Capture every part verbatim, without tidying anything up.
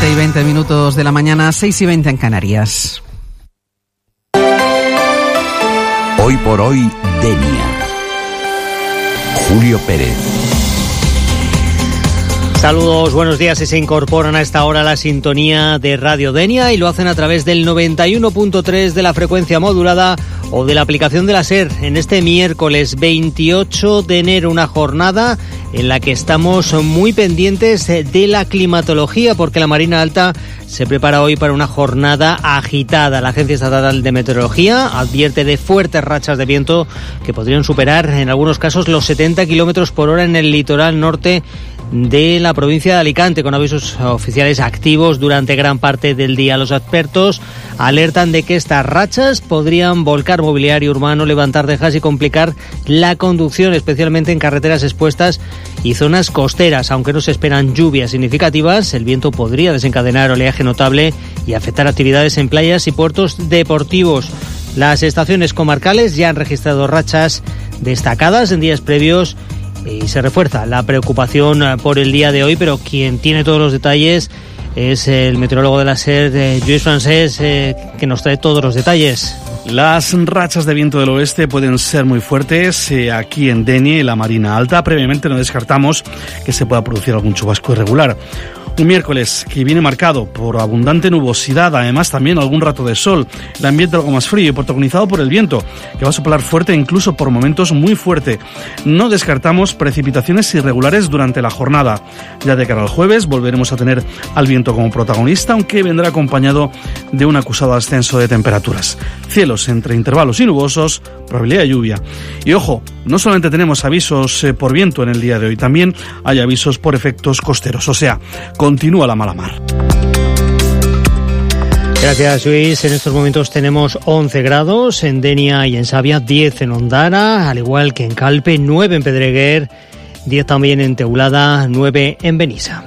siete y veinte minutos de la mañana, seis y veinte en Canarias. Hoy por hoy, Denia. Julio Pérez. Saludos, buenos días. Y se incorporan a esta hora a la sintonía de Radio Denia y lo hacen a través del noventa y uno punto tres de la frecuencia modulada o de la aplicación de la SER en este miércoles veintiocho de enero, una jornada en la que estamos muy pendientes de la climatología porque la Marina Alta se prepara hoy para una jornada agitada. La Agencia Estatal de Meteorología advierte de fuertes rachas de viento que podrían superar en algunos casos los setenta kilómetros por hora en el litoral norte de la provincia de Alicante, con avisos oficiales activos durante gran parte del día. Los expertos alertan de que estas rachas podrían volcar mobiliario urbano, levantar tejas y complicar la conducción, especialmente en carreteras expuestas y zonas costeras. Aunque no se esperan lluvias significativas, el viento podría desencadenar oleaje notable y afectar actividades en playas y puertos deportivos. Las estaciones comarcales ya han registrado rachas destacadas en días previos y se refuerza la preocupación por el día de hoy, pero quien tiene todos los detalles es el meteorólogo de la SER, eh, Lluís Francés, eh, que nos trae todos los detalles. Las rachas de viento del oeste pueden ser muy fuertes eh, aquí en Denia y la Marina Alta. Previamente no descartamos que se pueda producir algún chubasco irregular. Un miércoles que viene marcado por abundante nubosidad, además también algún rato de sol, el ambiente algo más frío y protagonizado por el viento, que va a soplar fuerte, incluso por momentos muy fuerte. No descartamos precipitaciones irregulares durante la jornada. Ya de cara al jueves volveremos a tener al viento como protagonista, aunque vendrá acompañado de un acusado ascenso de temperaturas. Cielos entre intervalos y nubosos, probabilidad de lluvia. Y ojo, no solamente tenemos avisos eh, por viento en el día de hoy, también hay avisos por efectos costeros, o sea, continúa la mala mar. Gracias, Luis. En estos momentos tenemos once grados en Denia y en Savia, diez en Ondara, al igual que en Calpe, nueve en Pedreguer, diez también en Teulada, nueve en Benissa.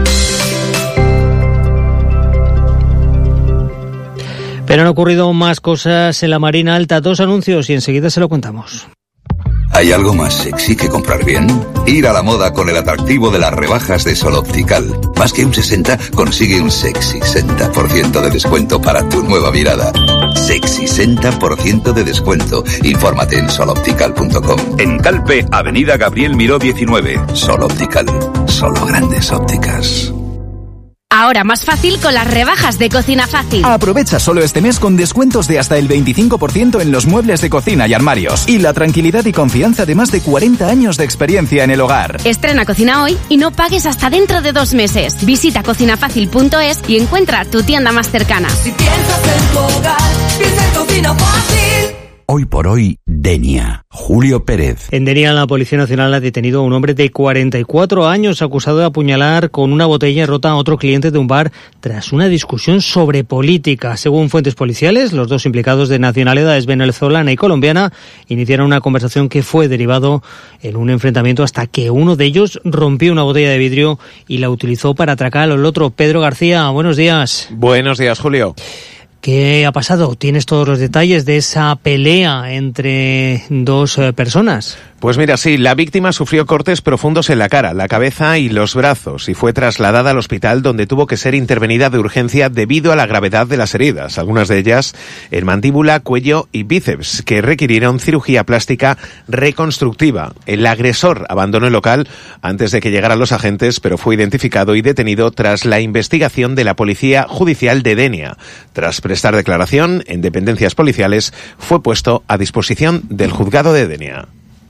Pero han ocurrido más cosas en la Marina Alta. Dos anuncios y enseguida se lo contamos. ¿Hay algo más sexy que comprar bien? Ir a la moda con el atractivo de las rebajas de Sol Optical. Más que un sesenta, consigue un sexy sesenta por ciento de descuento para tu nueva mirada. Sexy sesenta por ciento de descuento. Infórmate en sol optical punto com. En Calpe, Avenida Gabriel Miró diecinueve. Sol Optical. Solo grandes ópticas. Ahora más fácil con las rebajas de Cocina Fácil. Aprovecha solo este mes con descuentos de hasta el veinticinco por ciento en los muebles de cocina y armarios. Y la tranquilidad y confianza de más de cuarenta años de experiencia en el hogar. Estrena Cocina hoy y no pagues hasta dentro de dos meses. Visita cocina fácil punto es y encuentra tu tienda más cercana. Si piensas en tu hogar, piensa en Cocina Fácil. Hoy por hoy, Denia. Julio Pérez. En Denia, la Policía Nacional ha detenido a un hombre de cuarenta y cuatro años acusado de apuñalar con una botella rota a otro cliente de un bar tras una discusión sobre política. Según fuentes policiales, los dos implicados, de nacionalidades venezolana y colombiana, iniciaron una conversación que fue derivado en un enfrentamiento hasta que uno de ellos rompió una botella de vidrio y la utilizó para atracar al otro. Pedro García, buenos días. Buenos días, Julio. ¿Qué ha pasado? ¿Tienes todos los detalles de esa pelea entre dos eh, personas? Pues mira, sí, la víctima sufrió cortes profundos en la cara, la cabeza y los brazos y fue trasladada al hospital, donde tuvo que ser intervenida de urgencia debido a la gravedad de las heridas, algunas de ellas en mandíbula, cuello y bíceps, que requirieron cirugía plástica reconstructiva. El agresor abandonó el local antes de que llegaran los agentes, pero fue identificado y detenido tras la investigación de la Policía Judicial de Denia. Tras prestar declaración en dependencias policiales, fue puesto a disposición del juzgado de Denia.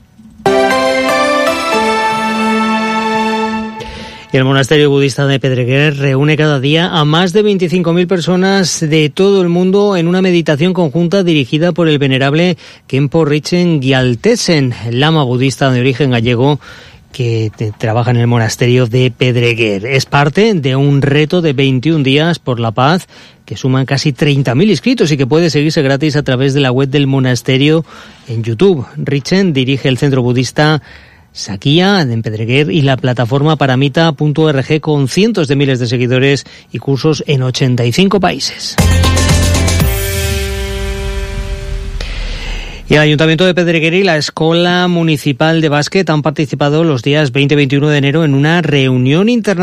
Y el monasterio budista de Pedreguer reúne cada día a más de veinticinco mil personas de todo el mundo en una meditación conjunta dirigida por el venerable Khenpo Rinchen Gyaltsen, lama budista de origen gallego que trabaja en el monasterio de Pedreguer. Es parte de un reto de veintiún días por la paz que suman casi treinta mil inscritos y que puede seguirse gratis a través de la web del monasterio en YouTube. Rinchen dirige el centro budista Sakya en Pedreguer y la plataforma paramita punto org con cientos de miles de seguidores y cursos en ochenta y cinco países. Y el Ayuntamiento de Pedreguer y la Escuela Municipal de Básquet han participado los días veinte y veintiuno de enero en una reunión internacional